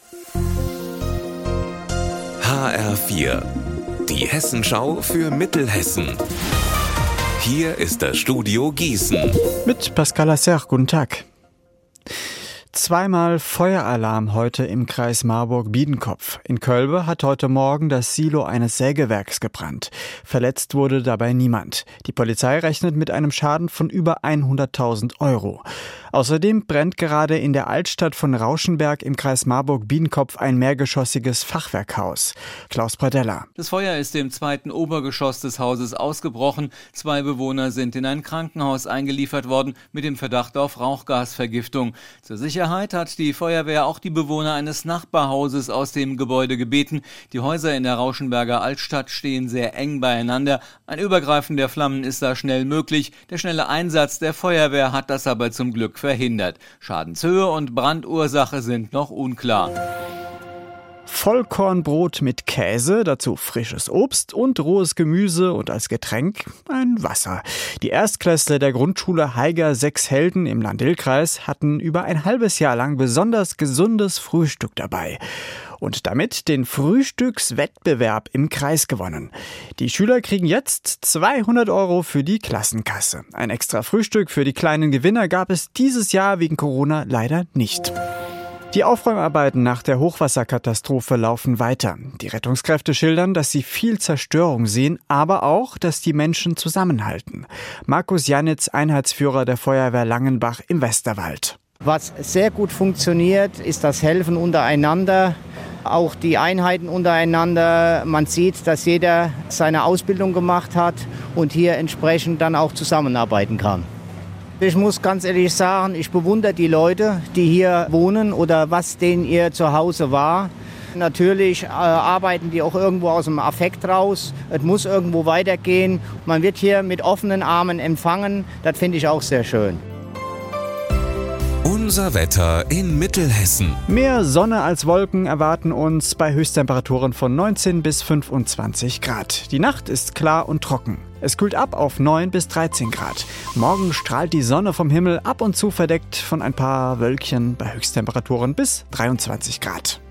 HR4, die Hessenschau für Mittelhessen. Hier ist das Studio Gießen. Mit Pascal Lasser, guten Tag. Zweimal Feueralarm heute im Kreis Marburg-Biedenkopf. In Kölbe hat heute Morgen das Silo eines Sägewerks gebrannt. Verletzt wurde dabei niemand. Die Polizei rechnet mit einem Schaden von über 100.000 €. Außerdem brennt gerade in der Altstadt von Rauschenberg im Kreis Marburg-Biedenkopf ein mehrgeschossiges Fachwerkhaus. Klaus Pradella. Das Feuer ist im zweiten Obergeschoss des Hauses ausgebrochen. 2 Bewohner sind in ein Krankenhaus eingeliefert worden mit dem Verdacht auf Rauchgasvergiftung. Zur Sicherheit hat die Feuerwehr auch die Bewohner eines Nachbarhauses aus dem Gebäude gebeten. Die Häuser in der Rauschenberger Altstadt stehen sehr eng beieinander. Ein Übergreifen der Flammen ist da schnell möglich. Der schnelle Einsatz der Feuerwehr hat das aber zum Glück verhindert. Schadenshöhe und Brandursache sind noch unklar. Vollkornbrot mit Käse, dazu frisches Obst und rohes Gemüse und als Getränk ein Wasser. Die Erstklässler der Grundschule Haiger 6 Helden im Lahn-Dill-Kreis hatten über ein halbes Jahr lang besonders gesundes Frühstück dabei und damit den Frühstückswettbewerb im Kreis gewonnen. Die Schüler kriegen jetzt 200 € für die Klassenkasse. Ein extra Frühstück für die kleinen Gewinner gab es dieses Jahr wegen Corona leider nicht. Die Aufräumarbeiten nach der Hochwasserkatastrophe laufen weiter. Die Rettungskräfte schildern, dass sie viel Zerstörung sehen, aber auch, dass die Menschen zusammenhalten. Markus Janitz, Einheitsführer der Feuerwehr Langenbach im Westerwald. Was sehr gut funktioniert, ist das Helfen untereinander, auch die Einheiten untereinander. Man sieht, dass jeder seine Ausbildung gemacht hat und hier entsprechend dann auch zusammenarbeiten kann. Ich muss ganz ehrlich sagen, ich bewundere die Leute, die hier wohnen oder was denen ihr Zuhause war. Natürlich arbeiten die auch irgendwo aus dem Affekt raus. Es muss irgendwo weitergehen. Man wird hier mit offenen Armen empfangen. Das finde ich auch sehr schön. Unser Wetter in Mittelhessen. Mehr Sonne als Wolken erwarten uns bei Höchsttemperaturen von 19 bis 25 Grad. Die Nacht ist klar und trocken. Es kühlt ab auf 9 bis 13 Grad. Morgen strahlt die Sonne vom Himmel, ab und zu verdeckt von ein paar Wölkchen bei Höchsttemperaturen bis 23 Grad.